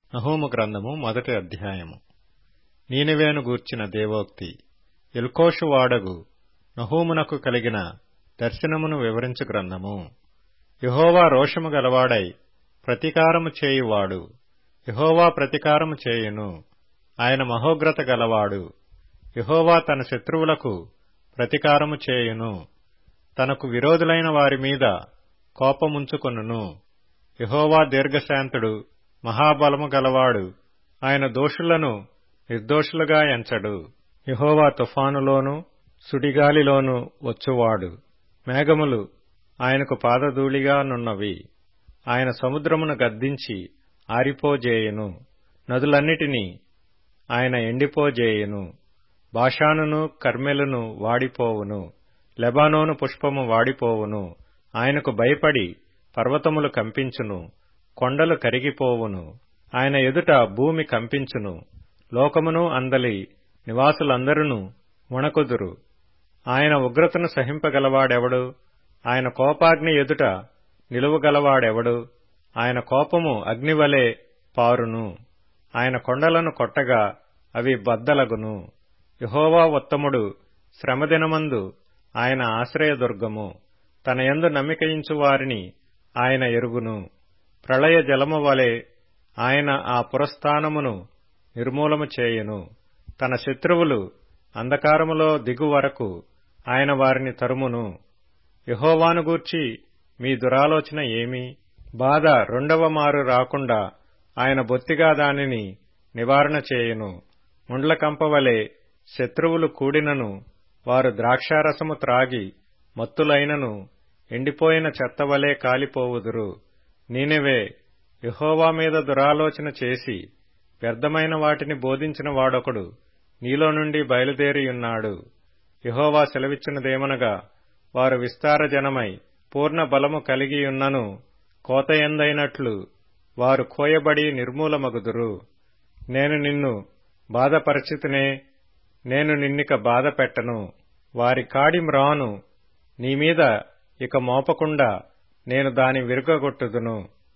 నహూము గ్రంథము మొదటి అధ్యాయము. నీనెవేను గూర్చిన దేవోక్తి. ఎల్కోషు వాడగు నహూమునకు కలిగిన దర్శనమును వివరించు గ్రంథము. యెహోవా రోషము గలవాడై ప్రతీకారము చేయువాడు. యెహోవా ప్రతీకారము చేయును. ఆయన మహోగ్రత గలవాడు. యెహోవా తన శత్రువులకు ప్రతీకారము చేయును. తనకు విరోధులైన వారి మీద కోపముంచుకొనును. యెహోవా దీర్ఘశాంతుడు, మహాబలము గలవాడు. ఆయన దోషులను నిర్దోషులుగా ఎంచడు. యెహోవా తుఫానులోను సుడిగాలిలోను వచ్చువాడు. మేఘములు ఆయనకు పాదధూళిగానున్నవి. ఆయన సముద్రమును గద్దించి ఆరిపోజేయును. నదులన్నిటినీ ఆయన ఎండిపోజేయును. బాషానును కర్మెలును వాడిపోవును. లెబానోను పుష్పము వాడిపోవును. ఆయనకు భయపడి పర్వతములు కంపించును. కొండలు కరిగిపోవును. ఆయన ఎదుట భూమి కంపించును. లోకమును అందలి నివాసులందరూ వణకుదురు. ఆయన ఉగ్రతను సహింపగలవాడెవడు? ఆయన కోపాగ్ని ఎదుట నిలువగలవాడెవడు? ఆయన కోపము అగ్నివలె పారును. ఆయన కొండలను కొట్టగా అవి బద్దలగును. యెహోవా ఉత్తముడు. శ్రమదినమందు ఆయన ఆశ్రయదుర్గము. తన యందు నమ్మికయించు వారిని ఆయన ఎరుగును. ప్రళయ జలము వలె ఆయన ఆ పురస్థానమును నిర్మూలము చేయును. తన శత్రువులు అంధకారములో దిగు వరకు ఆయన వారిని తరుమును. యెహోవాను గూర్చి మీ దురాలోచన ఏమి? బాధ రెండవ మారు రాకుండా ఆయన బొత్తిగా దానిని నివారణ చేయును. ముండ్ల కంపవలె శత్రువులు కూడినను వారు ద్రాక్షారసము త్రాగి మత్తులైనను ఎండిపోయిన చెత్తవలే కాలిపోవుదురు. నీనెవే, యెహోవా మీద దురాలోచన చేసి వ్యర్థమైన వాటిని బోధించిన వాడొకడు నీలో నుండి బయలుదేరియున్నాడు. యెహోవా సెలవిచ్చినదేమనగా, వారు విస్తార జనమై పూర్ణ బలము కలిగియున్నను కోతయందైనట్లు వారు కోయబడి నిర్మూలమగుదురు. నేను నిన్ను బాధపరచితినే, నేను నిన్నిక బాధ పెట్టను. వారి కాడి మ్రాను నీమీద ఇక మోపకుండా నేను దాని విరుగగొట్టుదును.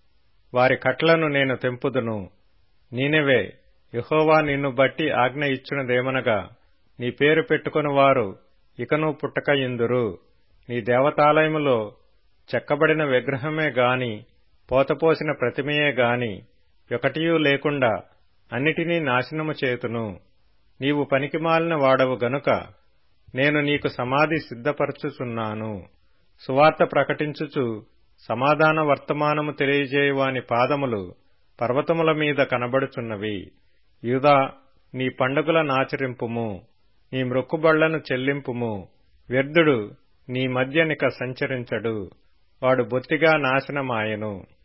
వారి కట్లను నేను తెంపుదును. నీనెవే, యెహోవా నిన్ను బట్టి ఆజ్ఞ ఇచ్చినదేమనగా, నీ పేరు పెట్టుకుని వారు ఇకను పుట్టకయిందురు. నీ దేవతాలయములో చెక్కబడిన విగ్రహమే గాని పోతపోసిన ప్రతిమయే గాని ఒకటియూ లేకుండా అన్నిటినీ నాశనము చేతును. నీవు పనికిమాలిన వాడవు గనుక నేను నీకు సమాధి సిద్ధపరచుచున్నాను. సువార్త ప్రకటించుచు సమాధాన వర్తమానము తెలియజేయువాని పాదములు పర్వతముల మీద కనబడుచున్నవి. యూదా, నీ పండుగల నాచరింపుము, నీ మ్రొక్కుబళ్లను చెల్లింపుము. వ్యర్థుడు నీ మధ్యనిక సంచరించడు. వాడు బొత్తిగా నాశనమాయెను.